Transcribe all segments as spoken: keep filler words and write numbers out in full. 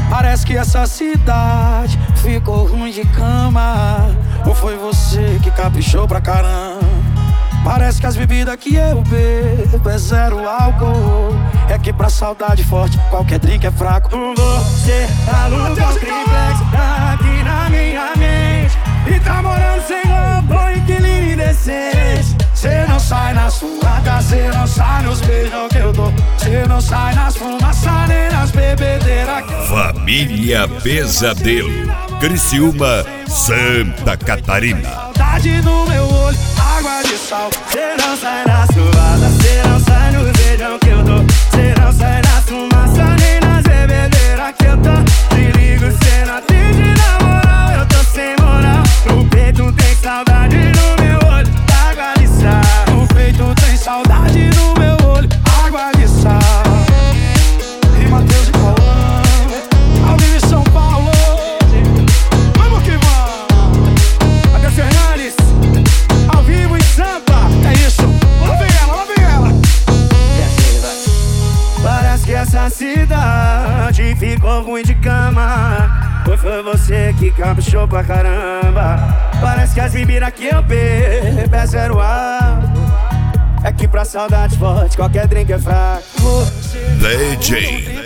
Parece que essa cidade ficou ruim de cama. Ou foi você que caprichou pra caramba? Parece que as bebidas que eu bebo é zero álcool. É que pra saudade forte qualquer drink é fraco. Você aluga um triplex aqui na minha mente e tá morando sem roupa, inquilino indecente. Cê não sai na sua casa, cê não sai nos beijos que eu dou. Cê não sai nas fumaças nem nas bebedeiras que eu dou. Família Pesadelo, Criciúma, Santa Catarina. Saudade no meu olho, água de sal. Cê não sai na sua, cê não sai nos beijos que eu dou. Cê não sai nas fumaças nem nas bebedeiras que eu tô. Te ligo, cê não atende na moral, eu tô sem moral. No peito tem saudade no meu olho, água de sal. No peito tem saudade no meu olho, água de sal. E Matheus e Cauã, ao vivo em São Paulo. Vamos que vamos. Até Fernandes, ao vivo em Sampa. É isso, lá vem ela, lá vem ela. E assim vai. Parece que essa cidade ficou ruim de cama. Ou foi você que caprichou pra caramba? Parece que as bebidas que eu bebo é zero álcool. É que pra saudade forte qualquer drink é fraco. D J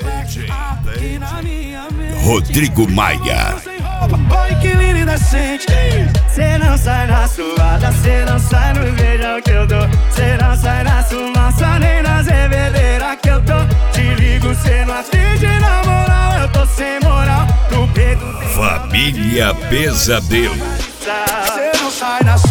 Rodrigo Maia. Oi, que lindo indecente. Cê não sai na suada, cê não sai no beijão que eu dou. Cê não sai na fumaça nem nas bebedeiras que eu tô. Te ligo, cê não atende na moral, eu tô sem moral. No peito tem Família Pesadelo. Cê não sai na